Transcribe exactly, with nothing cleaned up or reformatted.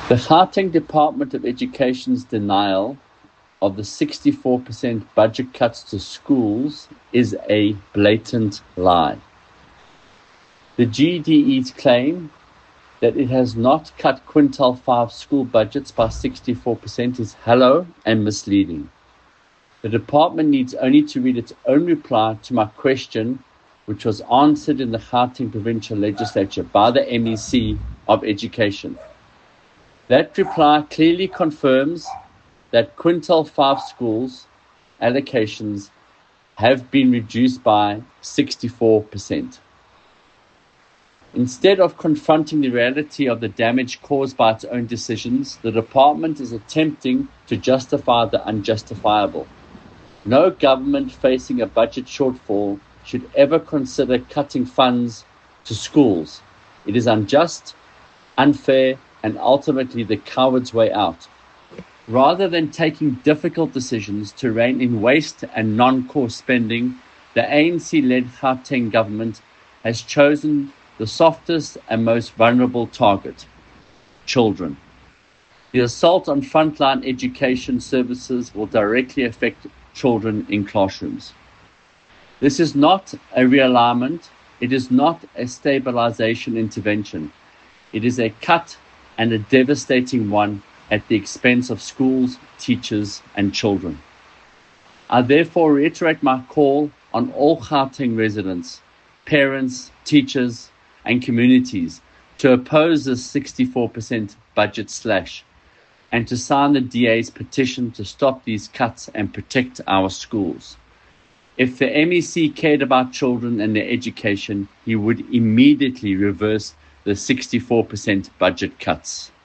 The Gauteng Department of Education's denial of the sixty-four percent budget cuts to schools is a blatant lie. The G D E's claim that it has not cut quintile five school budgets by sixty-four percent is hollow and misleading. The department needs only to read its own reply to my question, which was answered in the Gauteng Provincial Legislature by the M E C of Education. That reply clearly confirms that quintile five schools allocations have been reduced by sixty-four percent. Instead of confronting the reality of the damage caused by its own decisions, the department is attempting to justify the unjustifiable. No government facing a budget shortfall should ever consider cutting funds to schools. It is unjust, unfair, and ultimately the coward's way out. Rather than taking difficult decisions to rein in waste and non-core spending, the A N C-led Gauteng government has chosen the softest and most vulnerable target: children. The assault on frontline education services will directly affect children in classrooms. This is not a realignment. It is not a stabilization intervention. It is a cut, and a devastating one, at the expense of schools, teachers, and children. I therefore reiterate my call on all Gauteng residents, parents, teachers, and communities to oppose this sixty-four percent budget slash and to sign the D A's petition to stop these cuts and protect our schools. If the M E C cared about children and their education, he would immediately reverse the sixty-four percent budget cuts.